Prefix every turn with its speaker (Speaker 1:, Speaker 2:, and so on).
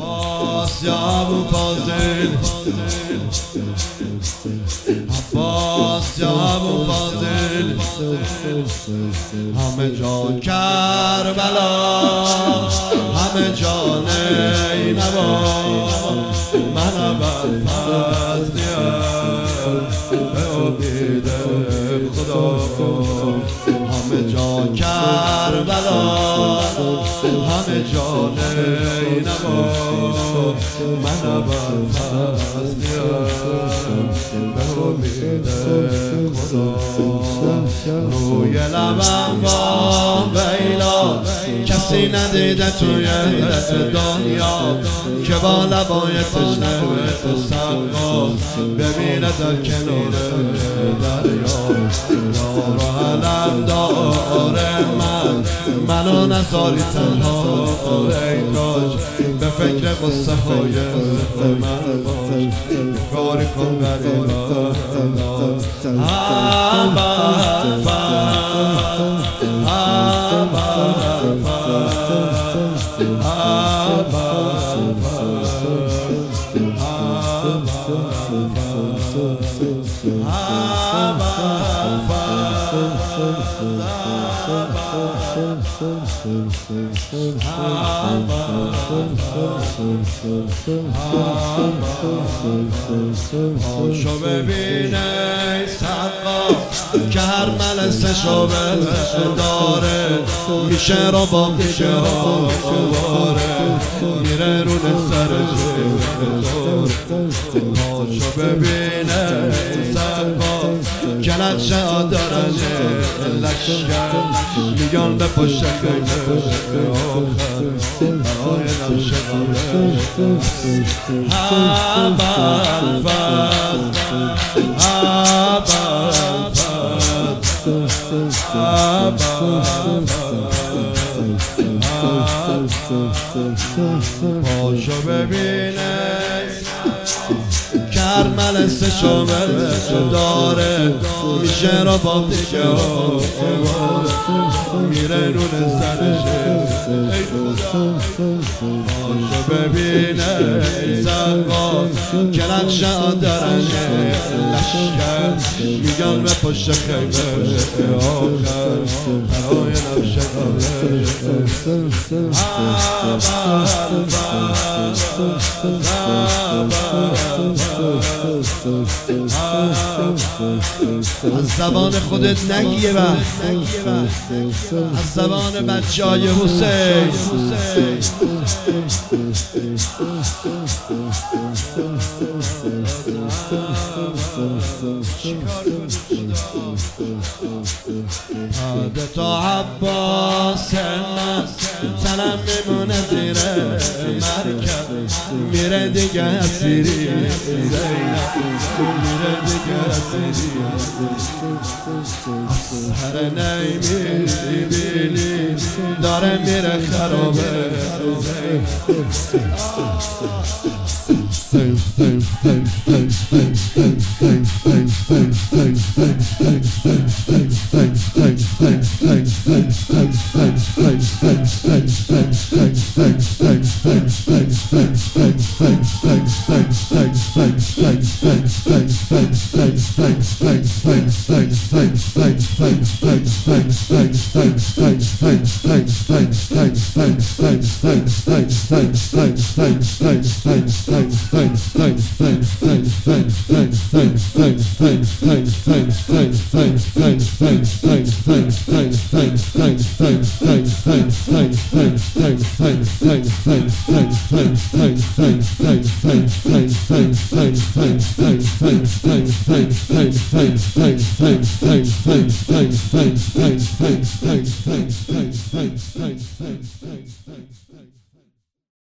Speaker 1: عباس یا ابو فاضل، عباس یا ابو فاضل، همه جا کربلا، همه جا نینوا، من ابوالفضلیم به امید خدا. همه جا کربلا، همه جا نینوا، من ابوالفضلیم به امید خدا. روی لبم با بیلا کسی ندیده توی دنیا که با لبای تشنه سقا ببینه در کنار دریا. یار و علم داره منو نذاری تنها، ای کاش به فکر قصه های من باش، کاری کن غریبا. پاشو ببینه سقا که هر ملسه شبه داره، میشه رو با میشه واره، میره رو سرش پاشو ببینه سقا که نقشه داره لشکر، میگن به پشت خیمه آخر برای نقشه پاشو ببینه کرمل سه شامل داره، میشه رو با میشه میره نون سرشه. پاشو ببینه سقا که نقشه درشه لشکر، میگن به پشت خیمه آخر برای نقشه از زبان خودت نگیه و از زبان بچه های حسین. تا عباس من تنم میمونه زیر مرکب، میره دیگه اسیری زینب، میره دیگه اسیری هر نیمی بیلی داره میره خرابه. Thank you.